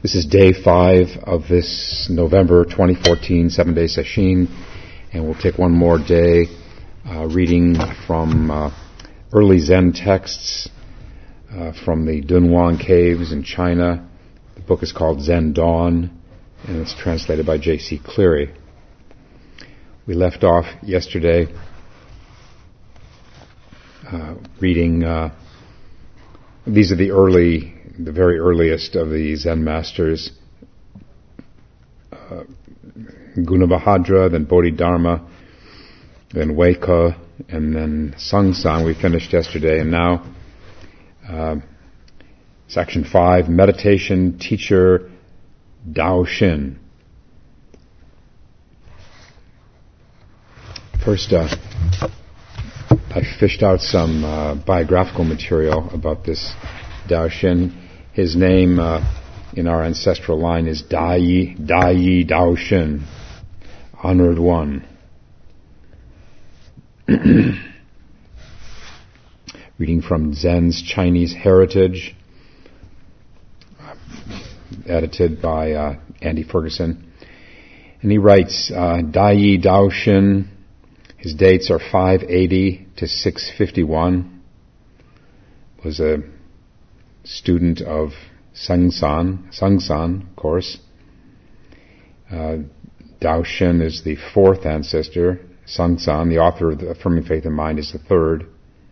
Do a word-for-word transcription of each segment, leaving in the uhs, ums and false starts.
This is day five of this November twenty fourteen seven-day session, and we'll take one more day uh, reading from uh, early Zen texts uh, from the Dunhuang caves in China. The book is called Zen Dawn, and it's translated by J C Cleary. We left off yesterday uh, reading, uh, these are the early the very earliest of the Zen masters, uh, Gunabhadra, then Bodhidharma, then Weike, and then Sangsan. We finished yesterday, and now uh, section five, meditation teacher Daoshin. First, uh, I fished out some uh, biographical material about this Daoshin. His name uh, in our ancestral line is Dai Dai Daoshin, honored one. Reading from Zen's Chinese Heritage, uh, edited by uh, Andy Ferguson. And he writes, uh, Dai Daoshin, his dates are five eighty to six fifty-one, was a student of Sangsan, Sangsan, of course. Uh, Daoshin is the fourth ancestor. Sangsan, the author of the Affirming Faith and Mind, is the third.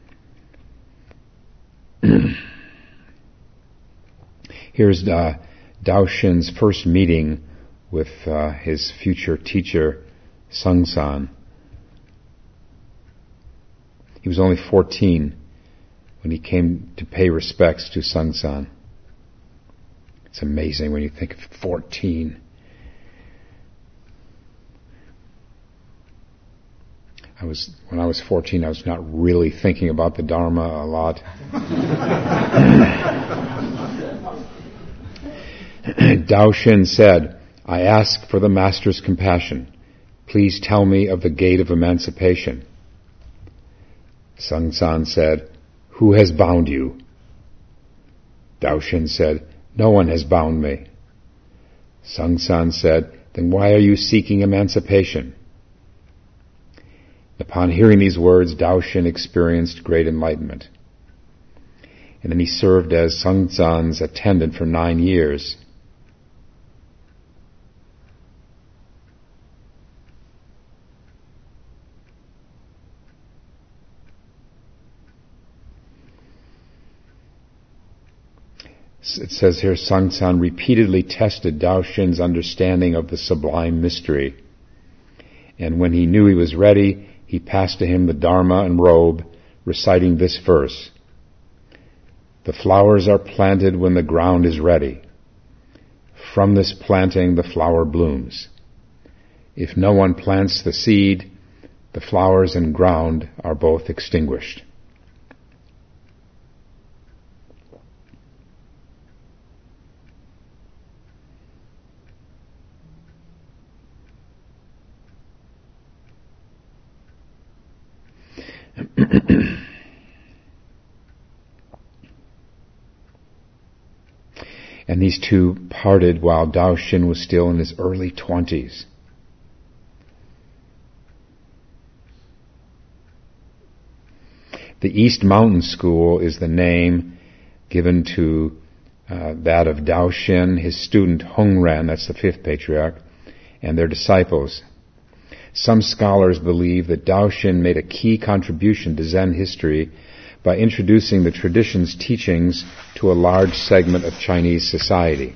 Here's uh, Daoshin's first meeting with uh, his future teacher, Sangsan. He was only fourteen when he came to pay respects to Sangsan. It's amazing when you think of fourteen. I was, when I was fourteen, I was not really thinking about the Dharma a lot. Daoshin said, I ask for the Master's compassion. Please tell me of the gate of emancipation. Sangsan said, Who has bound you? Daoshin said, No one has bound me. Sangsan said, Then why are you seeking emancipation? Upon hearing these words, Daoshin experienced great enlightenment. And then he served as Sangsan's attendant for nine years. It says here, Sangsan repeatedly tested Daoshin's understanding of the sublime mystery. And when he knew he was ready, he passed to him the Dharma and robe, reciting this verse. The flowers are planted when the ground is ready. From this planting the flower blooms. If no one plants the seed, the flowers and ground are both extinguished. And these two parted while Daoshin was still in his early twenties. The East Mountain School is the name given to uh, that of Daoshin, his student Hongren, that's the fifth patriarch, and their disciples. Some scholars believe that Daoshin made a key contribution to Zen history by introducing the tradition's teachings to a large segment of Chinese society.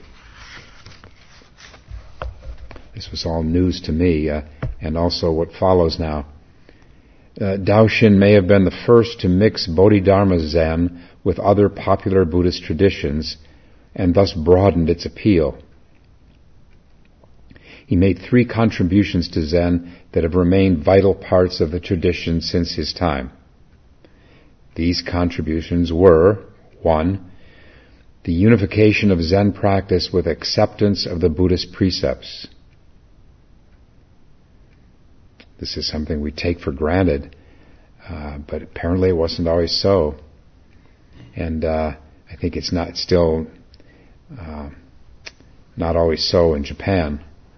This was all news to me, uh, and also what follows now. Uh, Daoshin may have been the first to mix Bodhidharma Zen with other popular Buddhist traditions, and thus broadened its appeal. He made three contributions to Zen that have remained vital parts of the tradition since his time. These contributions were, one, the unification of Zen practice with acceptance of the Buddhist precepts. This is something we take for granted, uh, but apparently it wasn't always so. And uh, I think it's not still uh, not always so in Japan.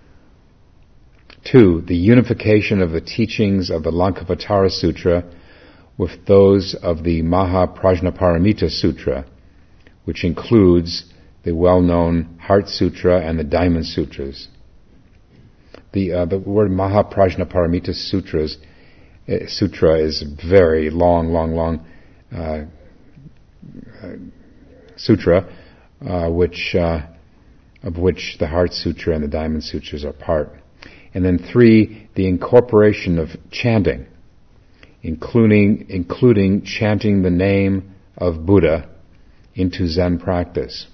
Two, the unification of the teachings of the Lankavatara Sutra with those of the Mahaprajnaparamita Sutra, which includes the well-known Heart Sutra and the Diamond Sutras. The, uh, the word Mahaprajnaparamita Sutras, uh, Sutra is very long, long, long uh, uh, sutra, uh, which uh, of which the Heart Sutra and the Diamond Sutras are part. And then three, the incorporation of chanting, including including chanting the name of Buddha into Zen practice.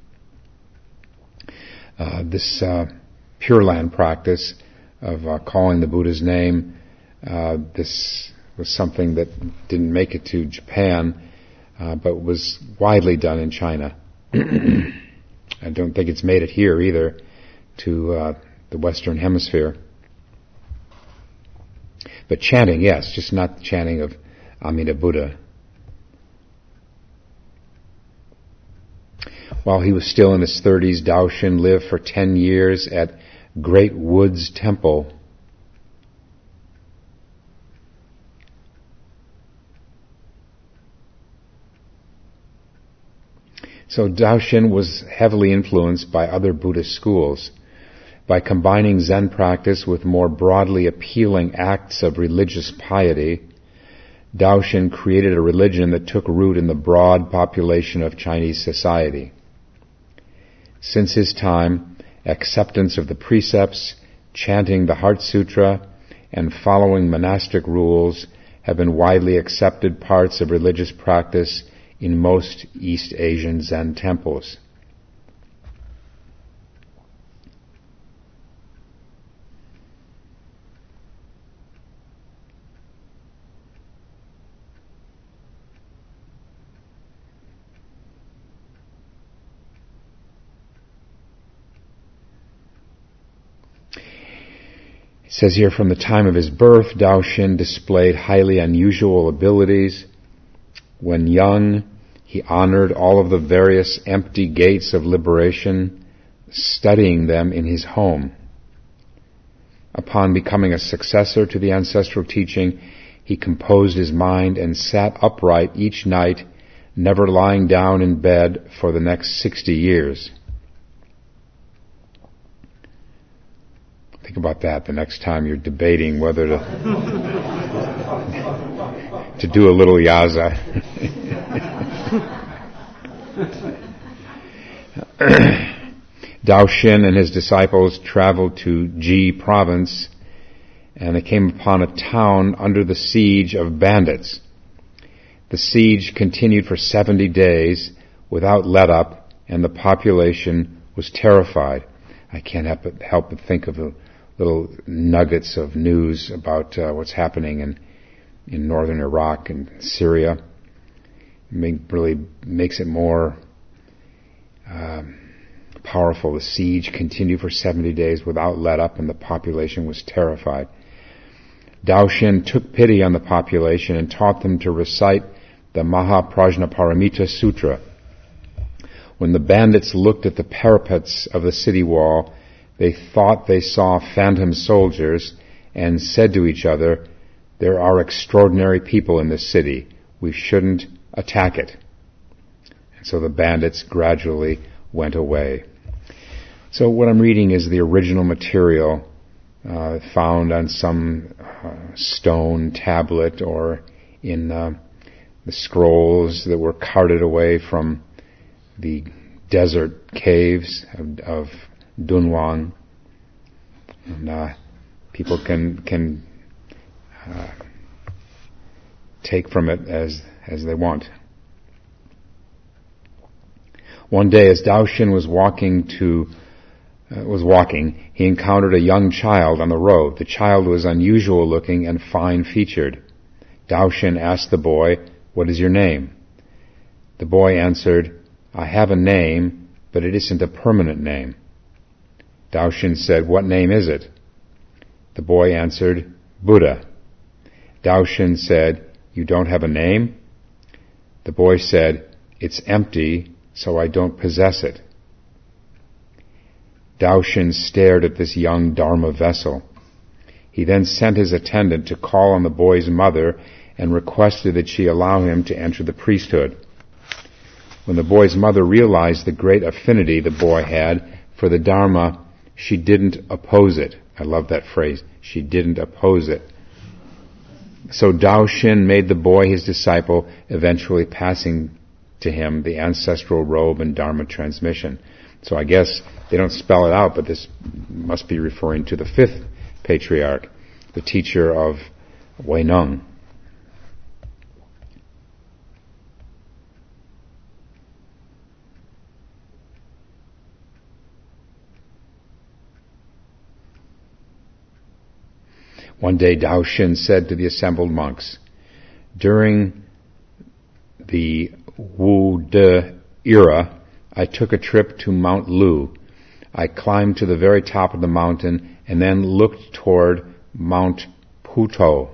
Uh, this uh, Pure Land practice of uh, calling the Buddha's name, uh, this was something that didn't make it to Japan, uh, but was widely done in China. I don't think it's made it here either to uh, the Western Hemisphere. But chanting, yes, just not the chanting of Amida Buddha. While he was still in his thirties, Daoshin lived for ten years at Great Woods Temple. So Daoshin was heavily influenced by other Buddhist schools. By combining Zen practice with more broadly appealing acts of religious piety, Daoshin created a religion that took root in the broad population of Chinese society. Since his time, acceptance of the precepts, chanting the Heart Sutra, and following monastic rules have been widely accepted parts of religious practice in most East Asian Zen temples. It says here, from the time of his birth, Daoshin displayed highly unusual abilities. When young, he honored all of the various empty gates of liberation, studying them in his home. Upon becoming a successor to the ancestral teaching, he composed his mind and sat upright each night, never lying down in bed for the next sixty years. Think about that the next time you're debating whether to to do a little yaza. Daoshin and his disciples traveled to Ji province, and they came upon a town under the siege of bandits. The siege continued for seventy days without let up, and the population was terrified. I can't help but, help but think of the little nuggets of news about uh, what's happening in in northern Iraq and Syria. It make, really makes it more um, powerful. The siege continued for seventy days without let up, and the population was terrified. Daoshin took pity on the population and taught them to recite the Mahaprajnaparamita Sutra. When the bandits looked at the parapets of the city wall, they thought they saw phantom soldiers and said to each other, "There are extraordinary people in this city. We shouldn't attack it." And so the bandits gradually went away. So what I'm reading is the original material uh, found on some uh, stone tablet or in uh, the scrolls that were carted away from the desert caves of, of Dunhuang, and uh, people can can uh, take from it as as they want. One day, as Daoshin was walking to uh, was walking, he encountered a young child on the road. The child was unusual looking and fine featured. Daoshin asked the boy, "What is your name?" The boy answered, "I have a name, but it isn't a permanent name." Daoshin said, "What name is it?" The boy answered, "Buddha." Daoshin said, "You don't have a name?" The boy said, "It's empty, so I don't possess it." Daoshin stared at this young Dharma vessel. He then sent his attendant to call on the boy's mother and requested that she allow him to enter the priesthood. When the boy's mother realized the great affinity the boy had for the Dharma, she didn't oppose it. I love that phrase. She didn't oppose it. So Daoshin made the boy his disciple, eventually passing to him the ancestral robe and Dharma transmission. So I guess they don't spell it out, but this must be referring to the fifth patriarch, the teacher of Huineng. One day Daoshin said to the assembled monks, "During the Wu De era, I took a trip to Mount Lu. I climbed to the very top of the mountain and then looked toward Mount Puto."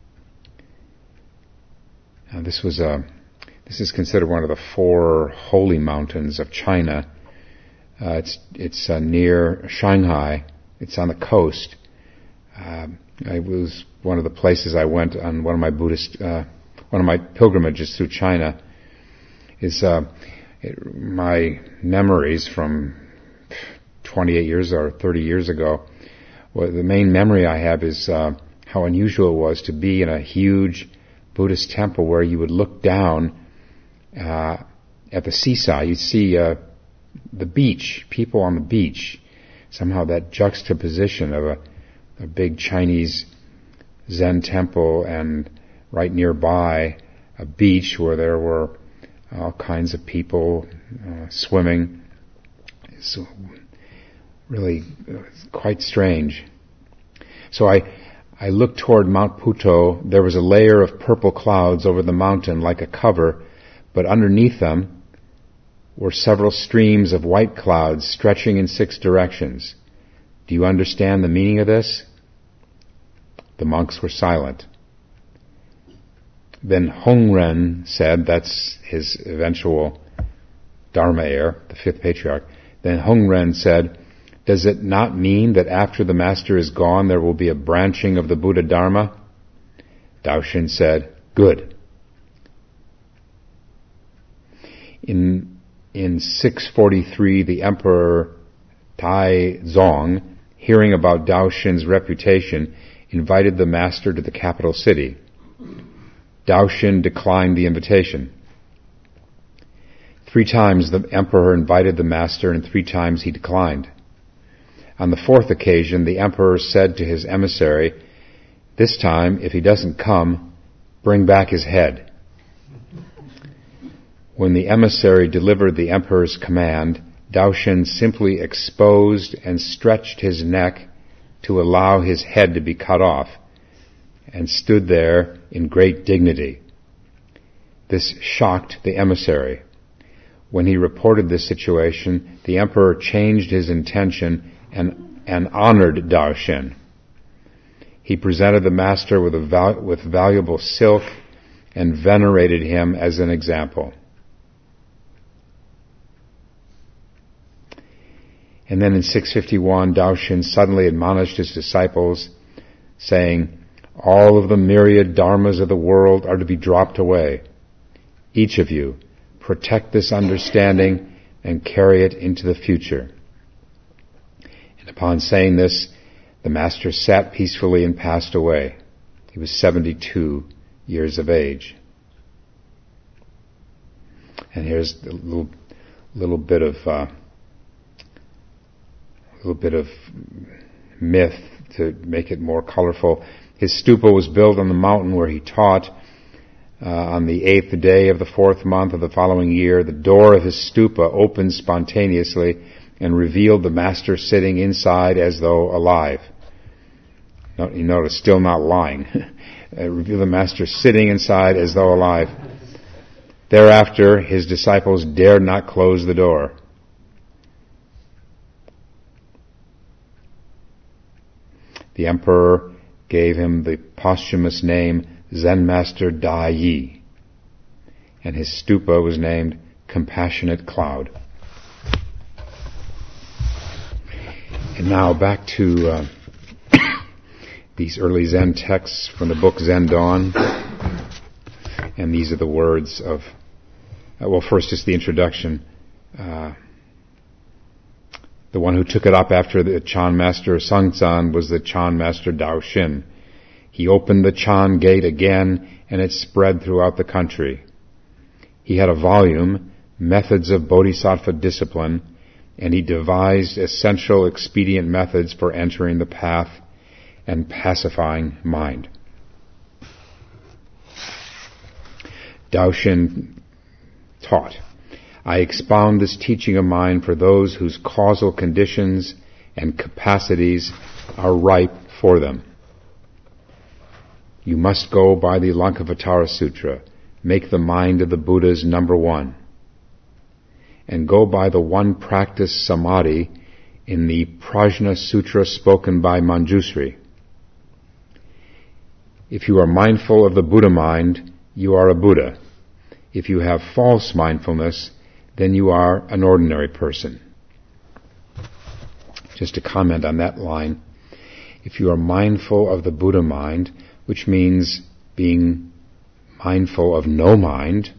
Now this was a, this is considered one of the four holy mountains of China. Uh, it's it's uh, near Shanghai. It's on the coast. Uh, it was one of the places I went on one of my Buddhist, uh, one of my pilgrimages through China. Is uh, it, my memories from twenty-eight years or thirty years ago. Well, the main memory I have is uh, how unusual it was to be in a huge Buddhist temple where you would look down uh, at the seaside. You'd see uh, the beach, people on the beach. Somehow that juxtaposition of a a big Chinese Zen temple and right nearby a beach where there were all kinds of people uh, swimming. It's really uh, quite strange. So I, I looked toward Mount Puto. There was a layer of purple clouds over the mountain like a cover, but underneath them were several streams of white clouds stretching in six directions. Do you understand the meaning of this? The monks were silent. Then Hongren said, that's his eventual Dharma heir, the fifth patriarch. Then Hongren said, "Does it not mean that after the master is gone there will be a branching of the Buddha Dharma?" Daoshin said, "Good." In, in six forty-three, the Emperor Taizong, hearing about Daoshin's reputation, invited the master to the capital city. Daoshin declined the invitation. Three times the emperor invited the master, and three times he declined. On the fourth occasion, the emperor said to his emissary, "This time, if he doesn't come, bring back his head." When the emissary delivered the emperor's command, Daoshin simply exposed and stretched his neck to allow his head to be cut off, and stood there in great dignity. This shocked the emissary. When he reported this situation, the emperor changed his intention and, and honored Daoshin. He presented the master with, a val- with valuable silk and venerated him as an example. And then in six fifty-one, Daoshin suddenly admonished his disciples, saying, "All of the myriad dharmas of the world are to be dropped away. Each of you, protect this understanding and carry it into the future." And upon saying this, the master sat peacefully and passed away. He was seventy-two years of age. And here's a little, little bit of... Uh, A little bit of myth to make it more colorful. His stupa was built on the mountain where he taught. Uh, on the eighth day of the fourth month of the following year, the door of his stupa opened spontaneously and revealed the master sitting inside as though alive. You notice, still not lying. It revealed the master sitting inside as though alive. Thereafter, his disciples dared not close the door. The emperor gave him the posthumous name Zen Master Da Yi, and his stupa was named Compassionate Cloud. And now back to uh, these early Zen texts from the book Zen Dawn. And these are the words of, uh, well, first just the introduction. Uh, the one who took it up after the Chan master Sangzan was the Chan master Daoshin. He opened the Chan gate again, and it spread throughout the country. He had a volume, Methods of Bodhisattva Discipline, and he devised essential expedient methods for entering the path and pacifying mind. Daoshin taught, I expound this teaching of mine for those whose causal conditions and capacities are ripe for them. You must go by the Lankavatara Sutra, make the mind of the Buddhas number one, and go by the one practice samadhi in the Prajna Sutra spoken by Manjusri. If you are mindful of the Buddha mind, you are a Buddha. If you have false mindfulness, then you are an ordinary person. Just to comment on that line, if you are mindful of the Buddha mind, which means being mindful of no mind,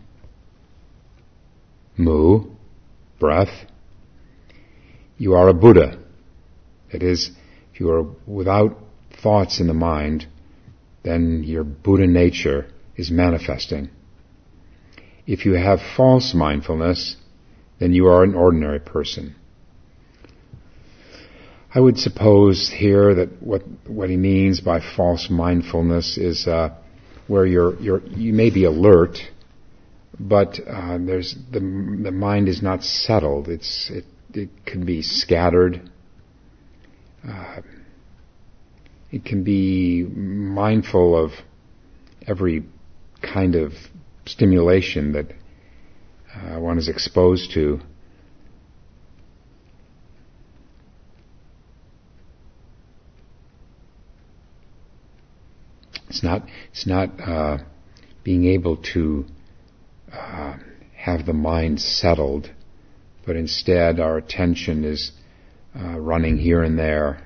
mu, breath, you are a Buddha. That is, if you are without thoughts in the mind, then your Buddha nature is manifesting. If you have false mindfulness, then you are an ordinary person. I would suppose here that what what he means by false mindfulness is uh, where you're you're you may be alert, but uh, there's the the mind is not settled. It's it it can be scattered. Uh, it can be mindful of every kind of stimulation that uh, one is exposed to. It's not. It's not uh, being able to uh, have the mind settled, but instead our attention is uh, running here and there.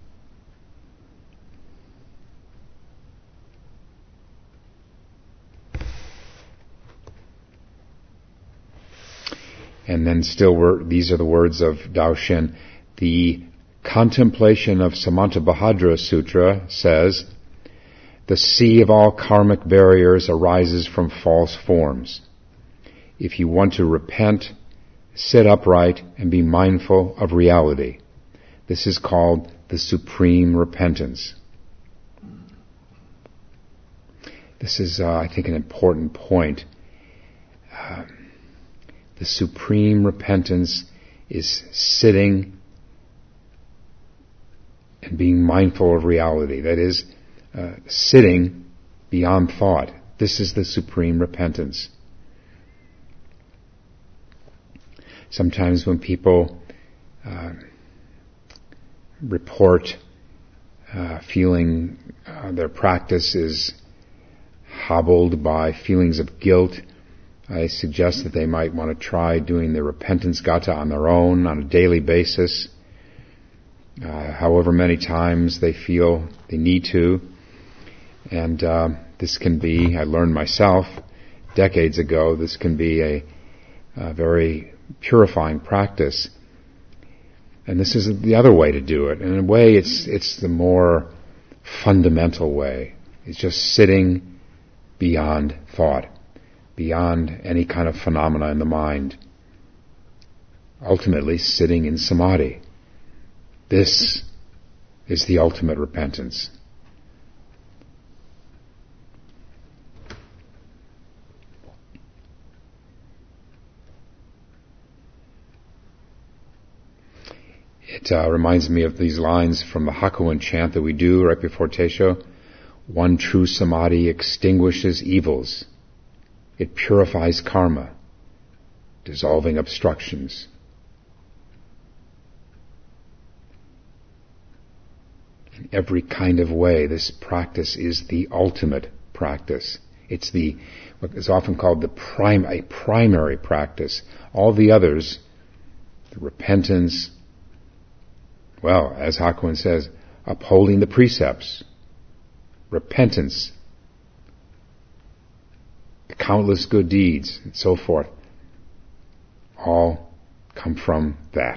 And then still, we're, these are the words of Daoshin. The contemplation of Samantabhadra Sutra says, the sea of all karmic barriers arises from false forms. If you want to repent, sit upright and be mindful of reality. This is called the supreme repentance. This is, uh, I think, an important point. Uh, the supreme repentance is sitting and being mindful of reality. That is, Uh, sitting beyond thought. This is the supreme repentance. Sometimes when people uh, report uh, feeling uh, their practice is hobbled by feelings of guilt, I suggest that they might want to try doing the repentance gatha on their own on a daily basis, uh, however many times they feel they need to. And uh, this can be, I learned myself decades ago, this can be a, a very purifying practice. And this is the other way to do it. In a way, it's it's the more fundamental way. It's just sitting beyond thought, beyond any kind of phenomena in the mind. Ultimately, sitting in samadhi. This is the ultimate repentance. It uh, reminds me of these lines from the Hakuin chant that we do right before Teisho. One true samadhi extinguishes evils. It purifies karma, dissolving obstructions. In every kind of way, this practice is the ultimate practice. It's the what is often called the prime, a primary practice. All the others, the repentance, Well, as Hakuin says, upholding the precepts, repentance, countless good deeds, and so forth, all come from that.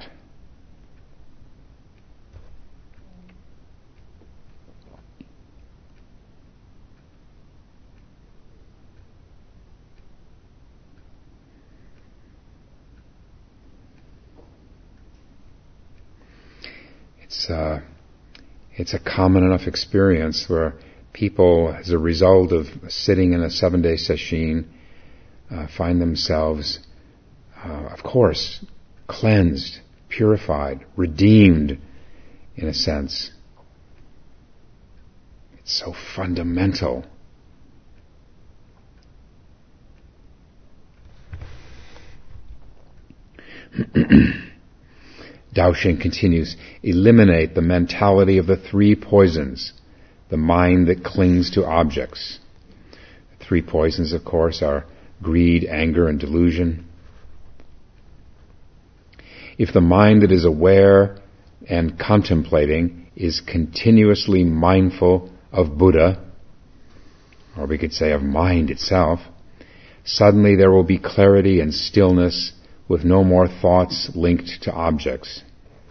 It's uh, it's a common enough experience where people, as a result of sitting in a seven-day sesshin, uh, find themselves, uh, of course, cleansed, purified, redeemed, in a sense. It's so fundamental. Daoshin continues, eliminate the mentality of the three poisons, the mind that clings to objects. The three poisons, of course, are greed, anger, and delusion. If the mind that is aware and contemplating is continuously mindful of Buddha, or we could say of mind itself, suddenly there will be clarity and stillness with no more thoughts linked to objects.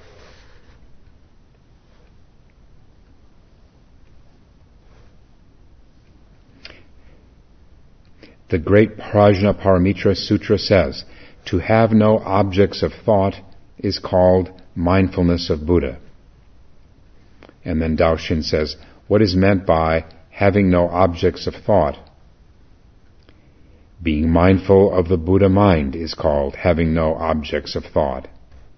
The great Prajnaparamita Sutra says, to have no objects of thought is called mindfulness of Buddha. And then Daoshin says, what is meant by having no objects of thought? Being mindful of the Buddha mind is called having no objects of thought.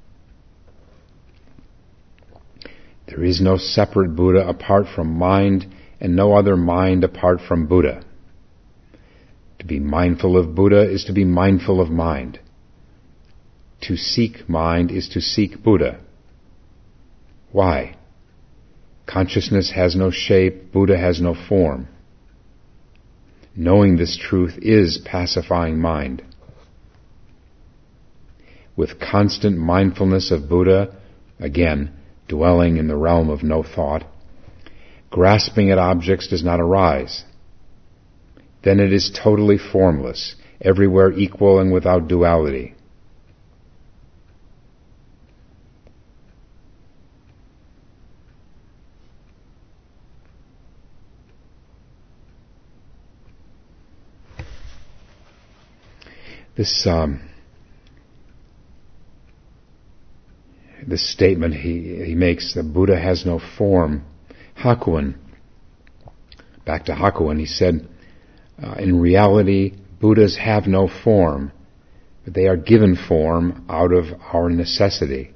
There is no separate Buddha apart from mind, and no other mind apart from Buddha. To be mindful of Buddha is to be mindful of mind. To seek mind is to seek Buddha. Why? Consciousness has no shape, Buddha has no form. Knowing this truth is pacifying mind. With constant mindfulness of Buddha, again, dwelling in the realm of no thought, grasping at objects does not arise. Then it is totally formless, everywhere equal and without duality. This um, this statement he he makes that Buddha has no form. Hakuin, back to Hakuin, he said, uh, in reality, Buddhas have no form, but they are given form out of our necessity.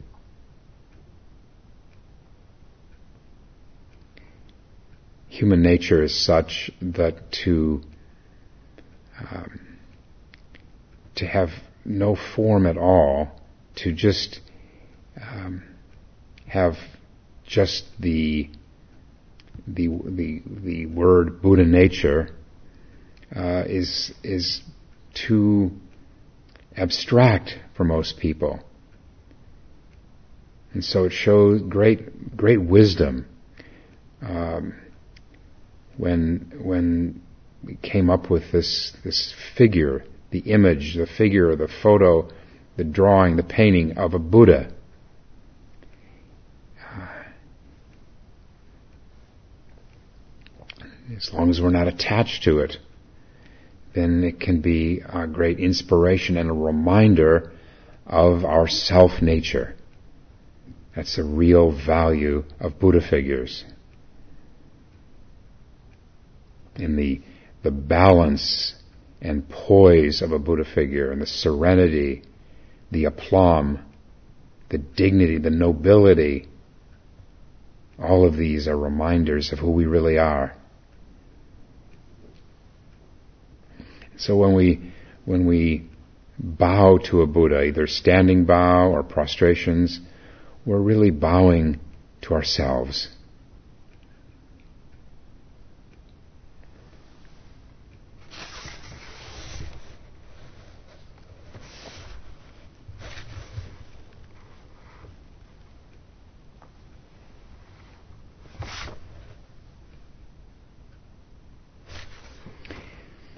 Human nature is such that to um, to have no form at all, to just um, have just the the the the word Buddha nature uh, is is too abstract for most people, and so it shows great great wisdom um, when when we came up with this this figure. The image, the figure, the photo, the drawing, the painting of a Buddha. As long as we're not attached to it, then it can be a great inspiration and a reminder of our self-nature. That's the real value of Buddha figures. In the, the balance and poise of a Buddha figure, and the serenity, the aplomb, the dignity, the nobility, all of these are reminders of who we really are. So when we when we bow to a Buddha, either standing bow or prostrations, we're really bowing to ourselves.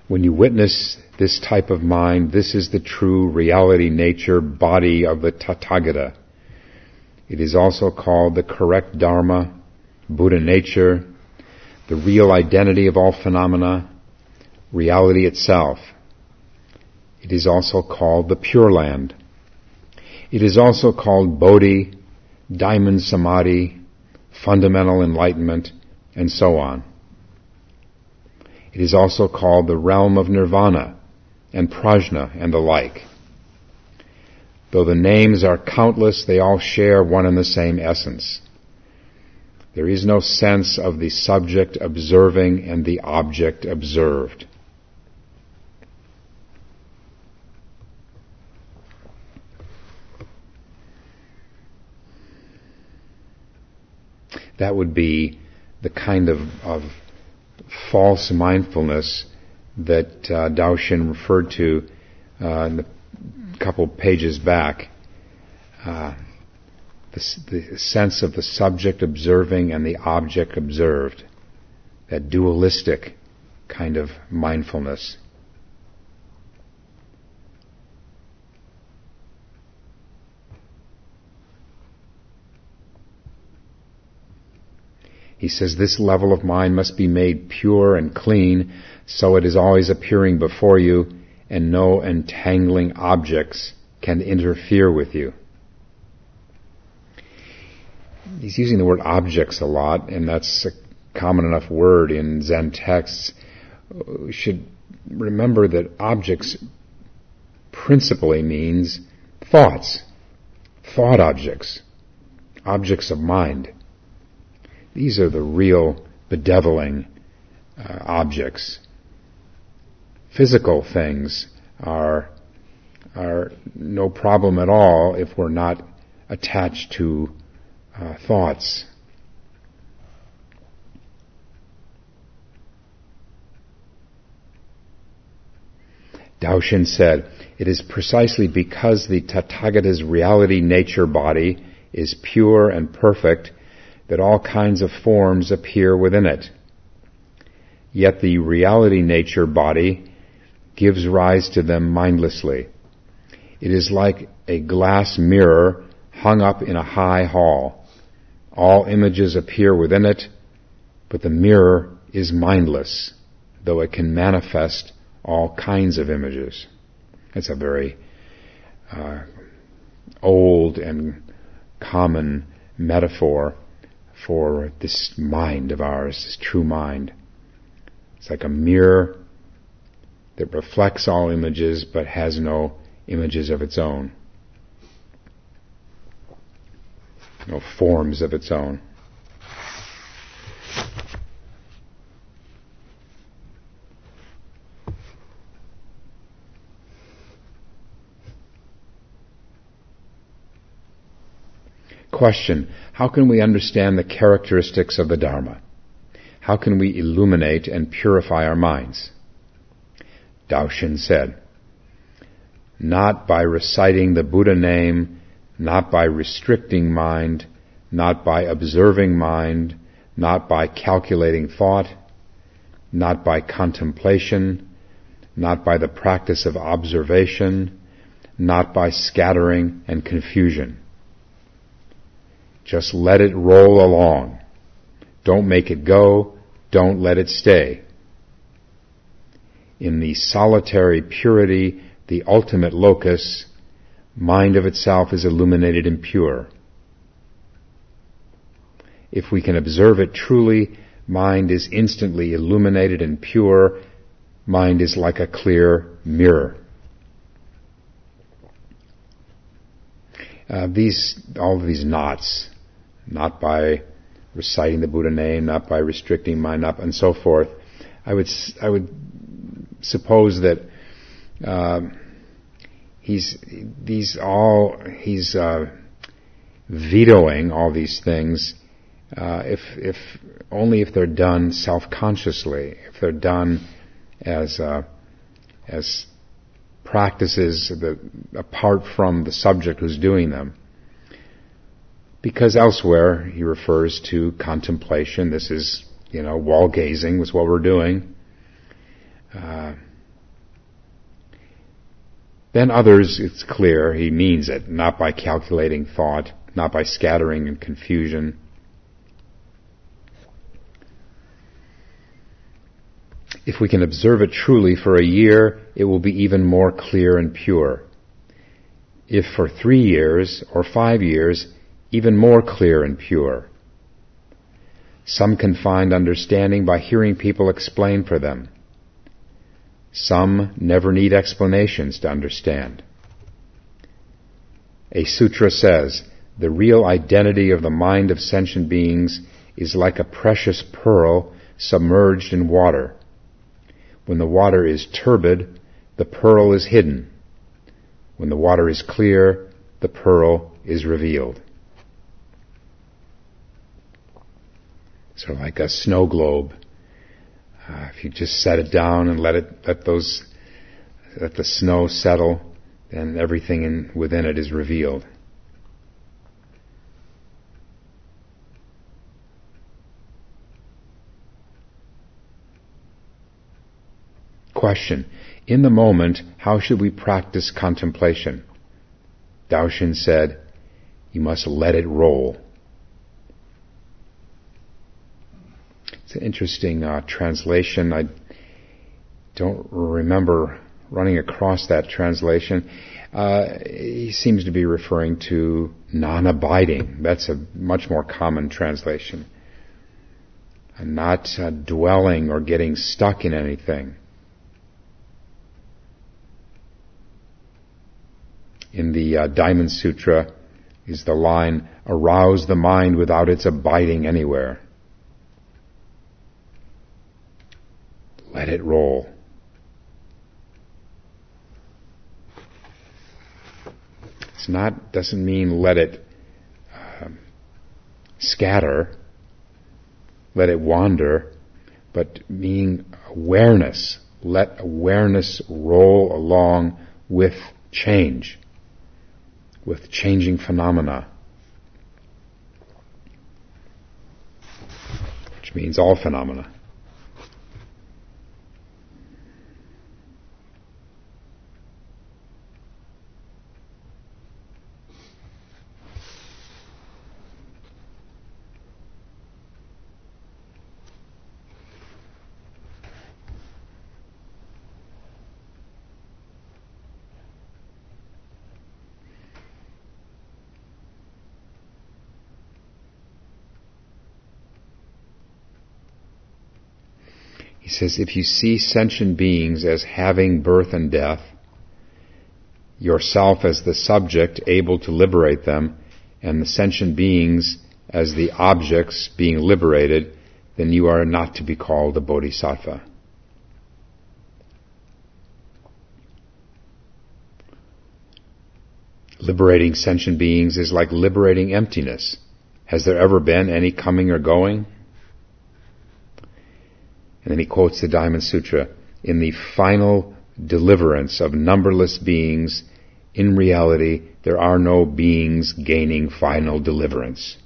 When you witness this type of mind, this is the true reality, nature, body of the Tathagata. It is also called the correct Dharma, Buddha nature, the real identity of all phenomena, reality itself. It is also called the Pure Land. It is also called Bodhi, Diamond Samadhi, fundamental enlightenment, and so on. It is also called the realm of Nirvana and Prajna and the like. Though the names are countless, they all share one and the same essence. There is no sense of the subject observing and the object observed. That would be the kind of, of false mindfulness that uh, Daoshin referred to uh, in the couple pages back. Uh, the, the sense of the subject observing and the object observed. That dualistic kind of mindfulness. He says this level of mind must be made pure and clean so it is always appearing before you and no entangling objects can interfere with you. He's using the word objects a lot, and that's a common enough word in Zen texts. We should remember that objects principally means thoughts, thought objects, objects of mind. These are the real bedeviling uh, objects. Physical things are are no problem at all if we're not attached to uh, thoughts. Daoshin said, it is precisely because the Tathagata's reality nature body is pure and perfect that all kinds of forms appear within it. Yet the reality nature body gives rise to them mindlessly. It is like a glass mirror hung up in a high hall. All images appear within it, but the mirror is mindless, though it can manifest all kinds of images. It's a very uh, old and common metaphor for this mind of ours, this true mind. It's like a mirror that reflects all images but has no images of its own, no forms of its own. Question: how can we understand the characteristics of the Dharma? How can we illuminate and purify our minds? Daoshin said, not by reciting the Buddha name, not by restricting mind, not by observing mind, not by calculating thought, not by contemplation, not by the practice of observation, not by scattering and confusion. Just let it roll along. Don't make it go. Don't let it stay. In the solitary purity, the ultimate locus, mind of itself is illuminated and pure. If we can observe it truly, mind is instantly illuminated and pure. Mind is like a clear mirror. Uh, these, all of these knots, not by reciting the Buddha name, not by restricting mind, not, and so forth. I would, I would suppose that uh, he's these all he's uh, vetoing all these things, uh, if if only if they're done self-consciously, if they're done as uh, as practices that apart from the subject who's doing them. Because elsewhere he refers to contemplation. This is, you know, wall gazing was what we're doing. Uh, Then others, it's clear, he means it, not by calculating thought, not by scattering and confusion. If we can observe it truly for a year, it will be even more clear and pure. If for three years or five years, even more clear and pure. Some can find understanding by hearing people explain for them. Some never need explanations to understand. A sutra says, the real identity of the mind of sentient beings is like a precious pearl submerged in water. When the water is turbid, the pearl is hidden. When the water is clear, the pearl is revealed. Sort of like a snow globe. Uh, if you just set it down and let it, let those, let the snow settle, then everything in, within it is revealed. Question. In the moment, how should we practice contemplation? Daoshin said, you must let it roll. It's an interesting uh, translation. I don't remember running across that translation. Uh, he seems to be referring to non-abiding. That's a much more common translation. And not uh, dwelling or getting stuck in anything. In the uh, Diamond Sutra is the line, arouse the mind without its abiding anywhere. Let it roll. It's not, doesn't mean let it um, scatter, let it wander, but meaning awareness. Let awareness roll along with change, with changing phenomena, which means all phenomena. He says, if you see sentient beings as having birth and death, yourself as the subject able to liberate them, and the sentient beings as the objects being liberated, then you are not to be called a bodhisattva. Liberating sentient beings is like liberating emptiness. Has there ever been any coming or going? And then he quotes the Diamond Sutra, in the final deliverance of numberless beings, in reality, there are no beings gaining final deliverance.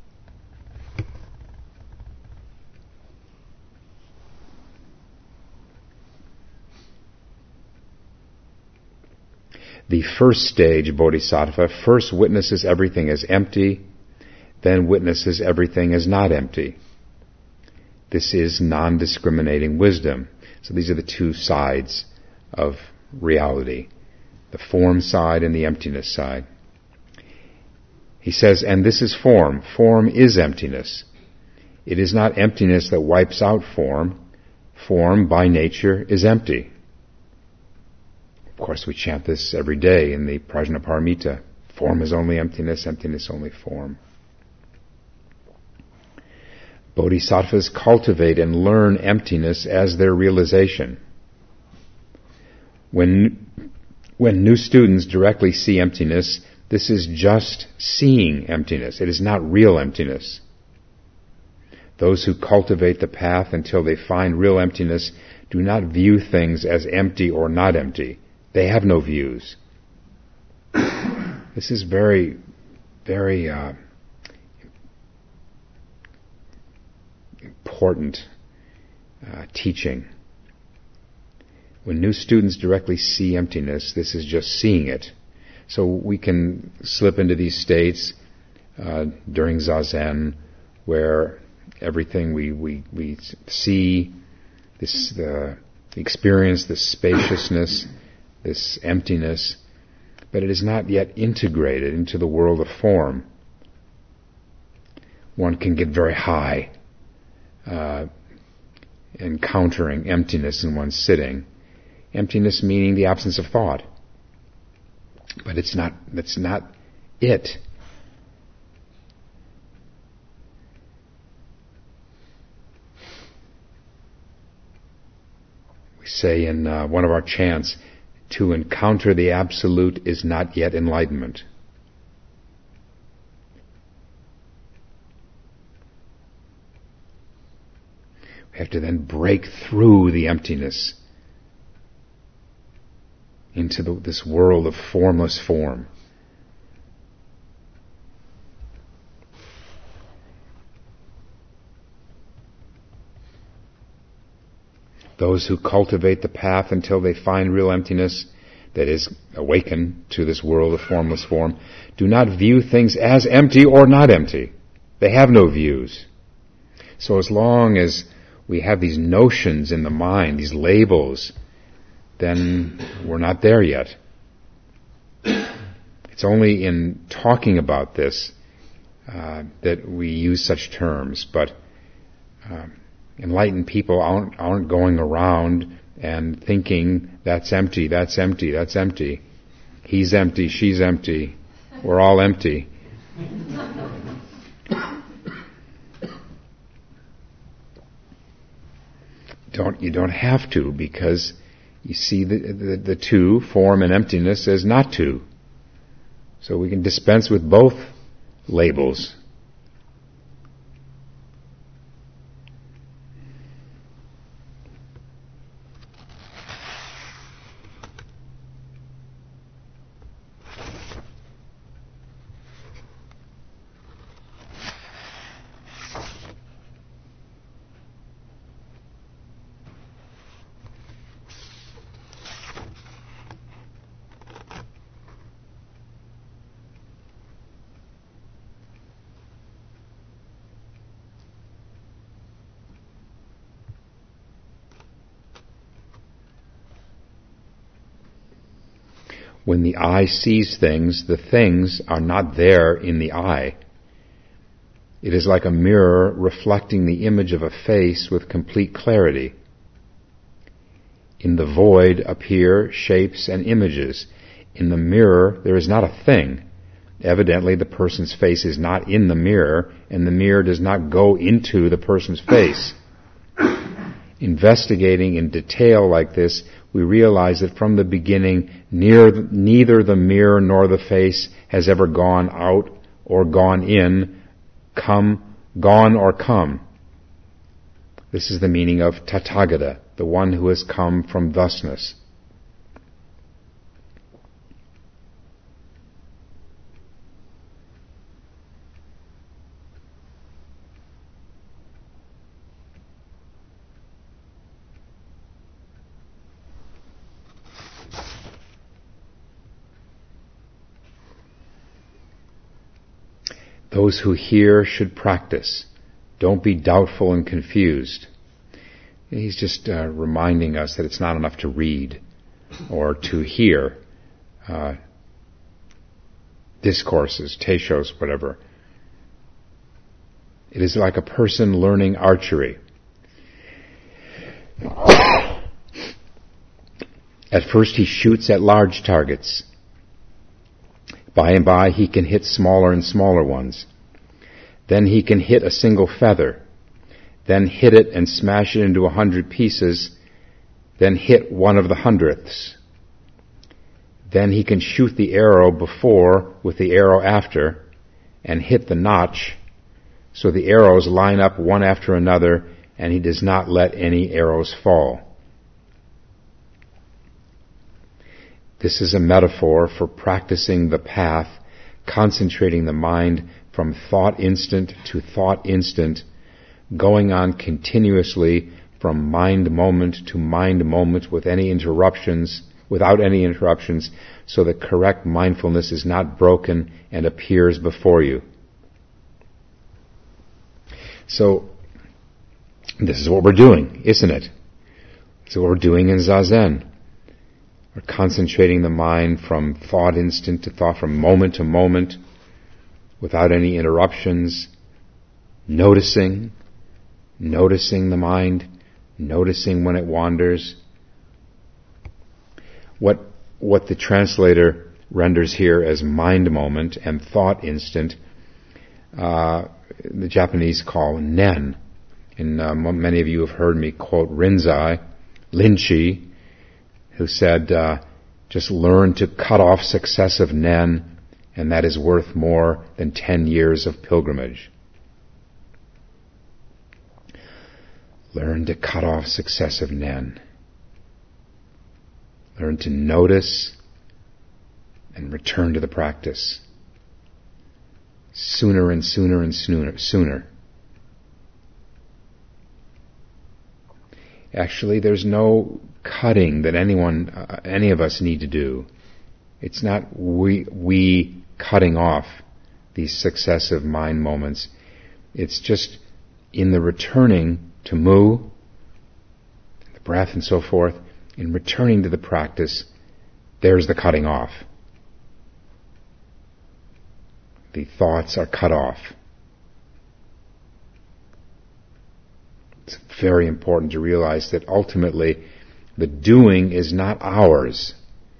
The first stage, bodhisattva, first witnesses everything as empty, then witnesses everything as not empty. This is non-discriminating wisdom. So these are the two sides of reality, the form side and the emptiness side. He says, and this is form. Form is emptiness. It is not emptiness that wipes out form. Form, by nature, is empty. Of course, we chant this every day in the Prajnaparamita. Form is only emptiness, emptiness only form. Bodhisattvas cultivate and learn emptiness as their realization. When, when new students directly see emptiness, this is just seeing emptiness. It is not real emptiness. Those who cultivate the path until they find real emptiness do not view things as empty or not empty. They have no views. This is very, very uh, important uh, teaching. When new students directly see emptiness, this is just seeing it. So we can slip into these states uh, during Zazen where everything we, we, we see, this the experience, this spaciousness, this emptiness, but it is not yet integrated into the world of form. One can get very high uh, encountering emptiness in one's sitting. Emptiness meaning the absence of thought. But it's not, that's not it. We say in uh, one of our chants, to encounter the Absolute is not yet enlightenment. We have to then break through the emptiness into the, this world of formless form. Those who cultivate the path until they find real emptiness, that is, awaken to this world of formless form, do not view things as empty or not empty. They have no views. So as long as we have these notions in the mind, these labels, then we're not there yet. It's only in talking about this uh, that we use such terms, but um, enlightened people aren't, aren't going around and thinking, that's empty, that's empty, that's empty. He's empty, she's empty, we're all empty. Don't, you don't have to, because you see the, the, the two, form and emptiness, as not two. So we can dispense with both labels. When the eye sees things, the things are not there in the eye. It is like a mirror reflecting the image of a face with complete clarity. In the void appear shapes and images. In the mirror, there is not a thing. Evidently, the person's face is not in the mirror, and the mirror does not go into the person's face. Investigating in detail like this, we realize that from the beginning, near, neither the mirror nor the face has ever gone out or gone in, come, gone or come. This is the meaning of Tathagata, the one who has come from thusness. Those who hear should practice. Don't be doubtful and confused. He's just uh, reminding us that it's not enough to read or to hear uh, discourses, teishos, whatever. It is like a person learning archery. At first he shoots at large targets. By and by he can hit smaller and smaller ones. Then he can hit a single feather. Then hit it and smash it into a hundred pieces. Then hit one of the hundredths. Then he can shoot the arrow before with the arrow after and hit the notch so the arrows line up one after another and he does not let any arrows fall. This is a metaphor for practicing the path, concentrating the mind from thought instant to thought instant, going on continuously from mind moment to mind moment with any interruptions, without any interruptions, so that correct mindfulness is not broken and appears before you. So, this is what we're doing, isn't it? This is what we're doing in Zazen. We're concentrating the mind from thought instant to thought, from moment to moment, without any interruptions, noticing, noticing the mind, noticing when it wanders. What, what the translator renders here as mind moment and thought instant, uh, the Japanese call nen. And uh, many of you have heard me quote Rinzai, Linchi, who said, uh, just learn to cut off successive nen, and that is worth more than ten years of pilgrimage. Learn to cut off successive nen. Learn to notice and return to the practice. Sooner and sooner and sooner, sooner. Actually, there's no cutting that anyone, uh, any of us need to do. It's not we, we cutting off these successive mind moments. It's just in the returning to mu, the breath and so forth, in returning to the practice, there's the cutting off. The thoughts are cut off. It's very important to realize that ultimately the doing is not ours.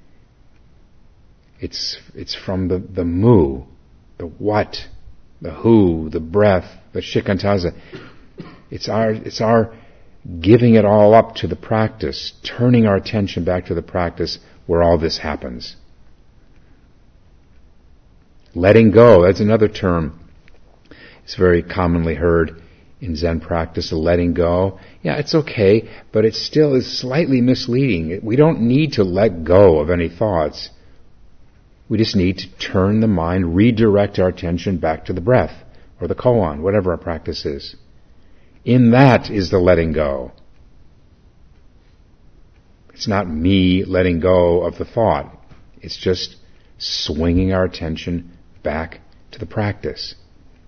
It's it's from the, the mu, the what, the who, the breath, the shikantaza. It's our it's our giving it all up to the practice, turning our attention back to the practice where all this happens. Letting go, that's another term. It's very commonly heard in Zen practice, letting go. Yeah, it's okay, but it still is slightly misleading. We don't need to let go of any thoughts. We just need to turn the mind, redirect our attention back to the breath, or the koan, whatever our practice is. In that is the letting go. It's not me letting go of the thought. It's just swinging our attention back to the practice.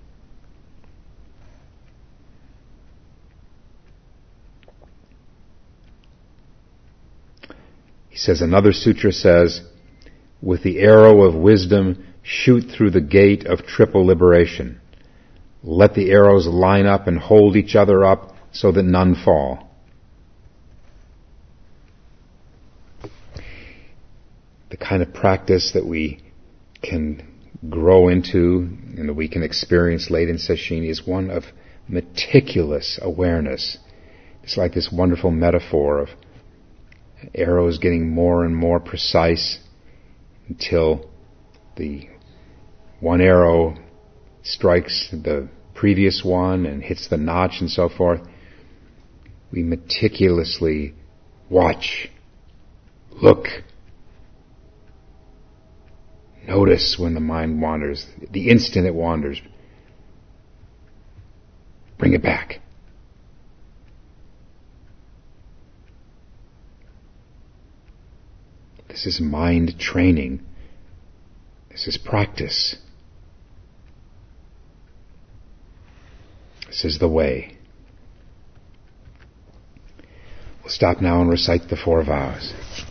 He says, another sutra says, with the arrow of wisdom, shoot through the gate of triple liberation. Let the arrows line up and hold each other up so that none fall. The kind of practice that we can grow into and that we can experience late in sesshin is one of meticulous awareness. It's like this wonderful metaphor of arrows getting more and more precise until the one arrow strikes the previous one and hits the notch and so forth. We meticulously watch, look, notice when the mind wanders, the instant it wanders. Bring it back. This is mind training. This is practice. This is the way. We'll stop now and recite the four vows.